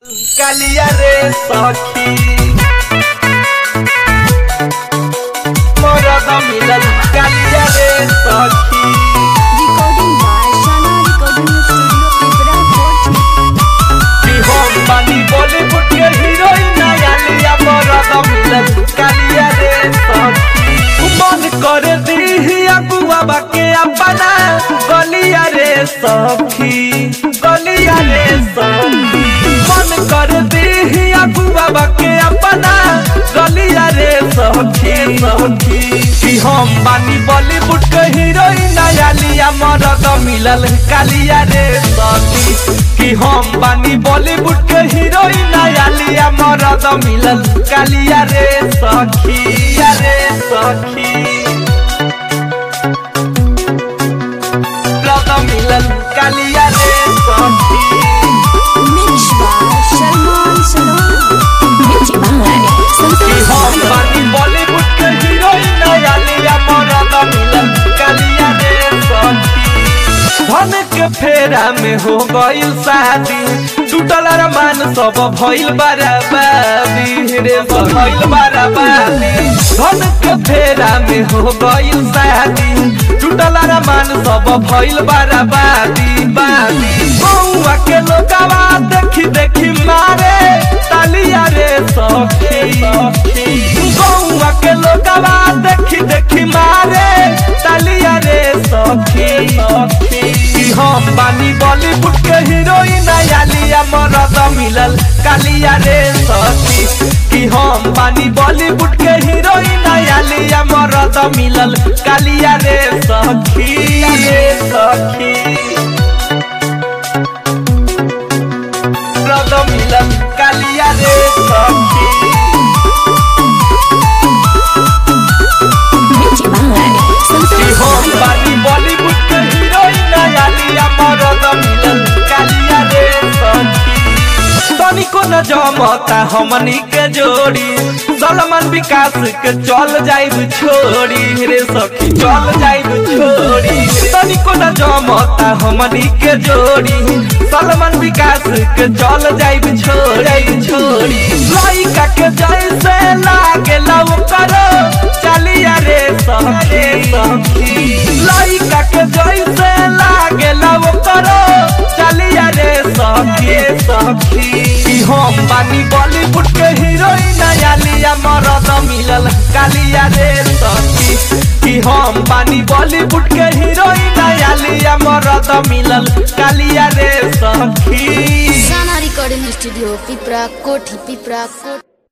कालिया रे सखी मरद मिलल कालिया रे सखी। Recording by Shana Recording Studio, Pipra Court. हम बानी बॉलीवुड के हीरोइन कालिया मरद मिलल कालिया रे सखी। मन कर दी अगुआ बाके अपना गलिया रे सखी गलिया रे सखी। मन कर दी अगुआ बाके अपना गलिया रे सखी सखी। कि हम बानी बॉलीवुड के हीरोइन कालिया मरद मिलल कालिया रे सखी। कि हम बानी बॉलीवुड के हीरोइन कालिया मरद मिलल कालिया रे सखी रे सखी। मरद मिलल कालिया रे सखी। Mix by Salman Salman. Mix by कि हम बानी बॉलीवुड के हीरोइन कालिया मरद मिलल कालिया रे सखी। धन के फेरा में हो गइल शादी टूटल अरमान सब भइल बराबादी रे सब भइल बराबादी। धन के फेरा में हो गइल शादी टूटल अरमान सब भइल बराबादी बादी। बउआ के लोगवा देखी देखी मारे तालिया रे सखी। बउआ के लोगवा देखी देखी मारे तालिया रे सखी सखी। कि हम बानी बॉलीवुड के हीरोइन कालिया मरद मिलल कालिया रे सखी। कि हम बानी बॉलीवुड के हीरोइन कालिया मरद मिलल कालिया रे सखी रे सखी। मरद मिलल कालिया रे सखी। कि हम बानी बॉलीवुड के हीरोइन कालिया मरद मिलल कालिया रे सखी। तनिको न जमता हमनी के जोड़ी सलमान विकास के चल जाइब छोड़ी रे सखी चल जाइब छोड़ी। तनिको न जमता हमनी के जोड़ी सलमान विकास के चल जाइब छोड़ी छोड़ी। लइका के जैसे लागेला ओकरो चलिया रे सखी सखी। लइका के जैसे लागेला ओकरो चलिया रे सखी सखी। कि हम बानी बॉलीवुड के हीरोइन कालिया मरद मिलल कालिया रे सखी। कि हम बानी बॉलीवुड के हीरोइन कालिया मरद मिलल कालिया रे सखी। Shana Recording Studio, Pipra Court, Pipra Court.